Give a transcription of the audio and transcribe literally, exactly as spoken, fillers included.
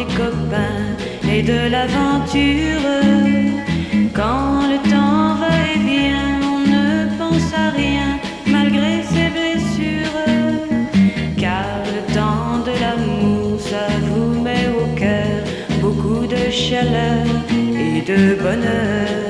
les copains et de l'aventure. Quand le temps va et vient, on ne pense à rien malgré ses blessures. Car le temps de l'amour, ça vous met au cœur beaucoup de chaleur et de bonheur.